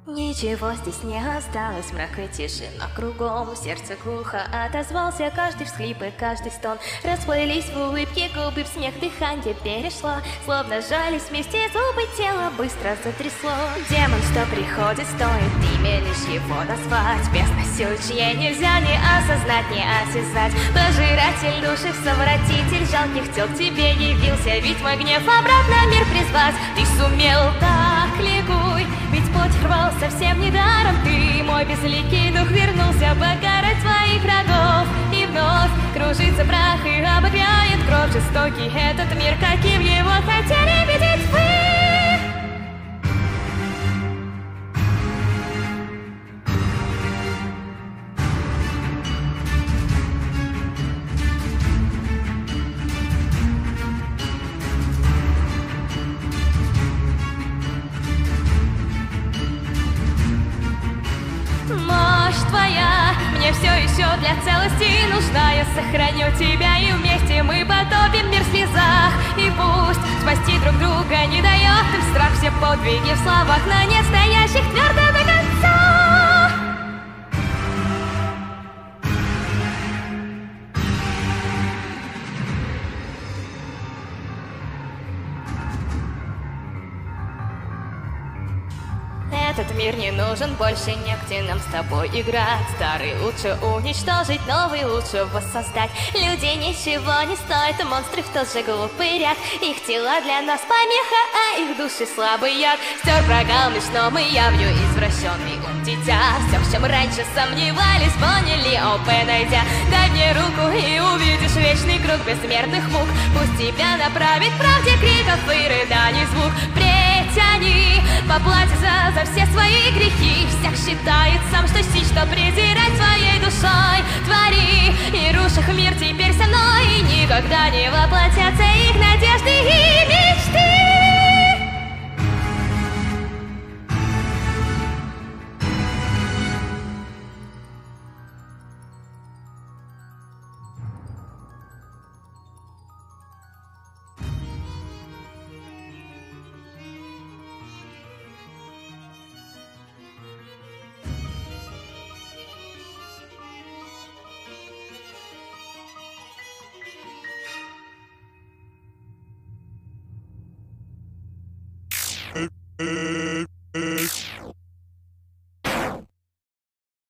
Ничего здесь не осталось, мрак и тишина кругом. Сердце глухо отозвался каждый всхлип и каждый стон. Расплылись в улыбке губы, в смех дыхание перешло. Словно жались вместе зубы, тело быстро затрясло. Демон, что приходит, стоит имя лишь его назвать. Бездна чьей нельзя ни осознать, ни осязать. Пожиратель души, совратитель жалких тел, к тебе явился. Ведь мой гнев обратно мир призвать. Ты сумел, так ликуй, ведь путь рвал совсем недаром. Ты, мой безликий дух, вернулся покарать своих врагов. И вновь кружится прах и обогряет кровь. Жестокий этот мир, каким его хотели видеть вы. Мощь твоя мне все еще для целости нужна. Я сохраню тебя, и вместе мы потопим мир в слезах. И пусть спасти друг друга не дает им страх. Все подвиги в словах, но нет стоящих твердо до конца. Этот мир не нужен больше, негде нам с тобой играть. Старый лучше уничтожить, новый лучше воссоздать. Люди ничего не стоят, монстры в тот же глупый ряд. Их тела для нас помеха, а их души слабый яд. Стер прогал меж сном и явью, извращенный ум дитя. Все, в чем раньше сомневались, поняли, найдя. Дай мне руку и увидишь вечный круг бессмертных мук. Пусть тебя направит к правде криков и рыданий звук. Притяни, поплатится за все свои грехи. Всяк считает сам, что сить, что презирать своей душой. Твори и рушь их мир теперь со мной. И никогда не воплотятся их надежды и мечты.